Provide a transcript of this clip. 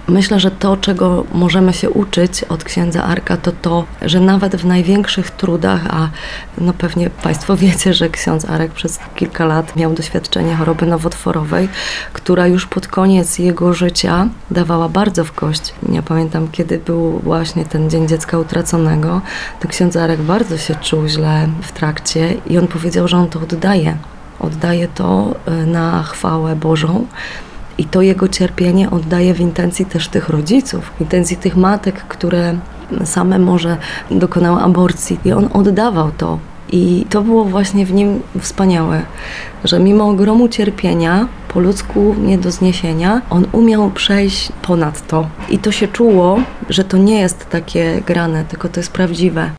Myślę, że to, czego możemy się uczyć od księdza Arka, to, że nawet w największych trudach, a no pewnie Państwo wiecie, że ksiądz Arek przez kilka lat miał doświadczenie choroby nowotworowej, która już pod koniec jego życia dawała bardzo w kość. Ja pamiętam, kiedy był właśnie ten Dzień Dziecka Utraconego, to ksiądz Arek bardzo się czuł źle w trakcie i on powiedział, że on to oddaje. Oddaje to na chwałę Bożą. I to jego cierpienie oddaje w intencji też tych rodziców, w intencji tych matek, które same może dokonały aborcji. I on oddawał to. I to było właśnie w nim wspaniałe, że mimo ogromu cierpienia, po ludzku nie do zniesienia, on umiał przejść ponad to. I to się czuło, że to nie jest takie grane, tylko to jest prawdziwe.